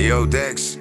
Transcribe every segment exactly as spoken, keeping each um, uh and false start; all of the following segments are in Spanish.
Hey yo Dex,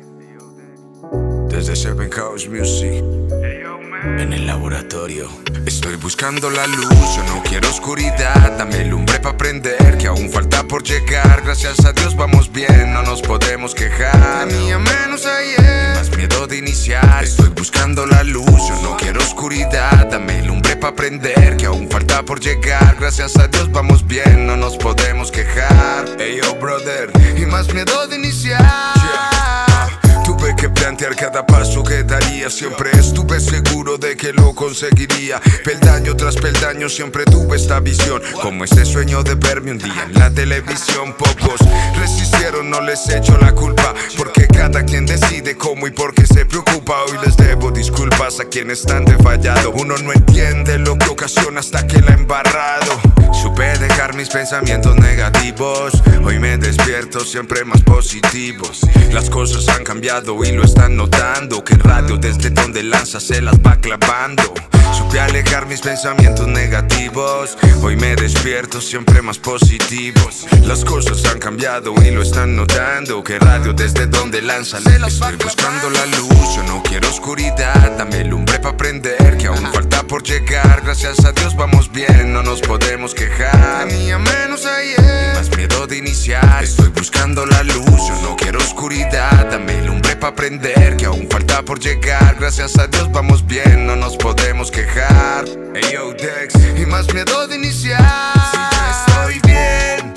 desde Seven House Music, en el laboratorio. Estoy buscando la luz, yo no quiero oscuridad. Dame lumbre pa' prender, que aún falta por llegar. Gracias a Dios vamos bien, no nos podemos quejar. Tenía menos ayer, más miedo de iniciar. Estoy buscando la luz, yo no quiero oscuridad. Dame lumbre pa' prender, que aún falta por llegar. Gracias a Dios vamos bien, no nos podemos quejar. Hey yo brother, y más miedo de iniciar. Yeah. Tuve que plantear cada paso que daría. Siempre estuve seguro de que lo conseguiría. Peldaño tras peldaño siempre tuve esta visión, como ese sueño de verme un día en la televisión. Pocos resistieron, no les echo la culpa, porque cada quien decide cómo y por qué se preocupa. Hoy les debo disculpas a quienes están de fallado. Uno no entiende lo que ocasiona hasta que la ha embarrado. Supe dejar mis pensamientos negativos, hoy me despierto siempre más positivos. Las cosas han cambiado y lo están notando, que el radio desde donde lanza se las va clavando. Supe alejar mis pensamientos negativos, hoy me despierto siempre más positivos. Las cosas han cambiado y lo están notando, que el radio desde donde lanza se las va clavando. Estoy buscando la luz, yo no quiero oscuridad. Dame lumbre pa' prender, que aún falta por llegar. Gracias a Dios vamos bien, no nos podemos quejar. Tenía menos ayer, y más miedo de iniciar. Estoy buscando la luz, yo no quiero oscuridad. Dame lumbre pa' prender, que aún falta por llegar. Gracias a Dios vamos bien, no nos podemos quejar. Hey yo Dex, y más miedo de iniciar. Si yo estoy bien,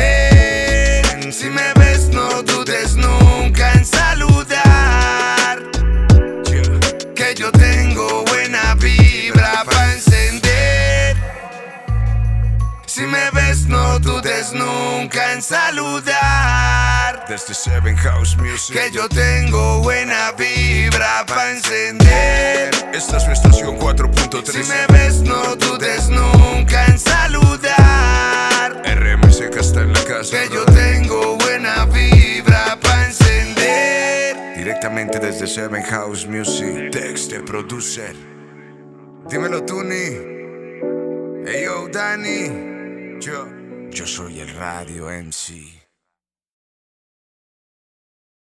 ven. Si me ves no dudes nunca en saludar, yeah. Que yo tengo buena vibra pa' encender. Si me ves no dudes nunca en saludar. Desde Seven House Music, que yo tengo buena vibra pa' encender. Esta es su estación cuatro punto tres. Si me ves no dudes nunca en saludar. R M C que está en la casa, que yo tengo buena vibra pa' encender. Directamente desde Seven House Music, Dex de producer. Dímelo Tuni. Hey yo Dani. Yo, yo soy el Radio M C.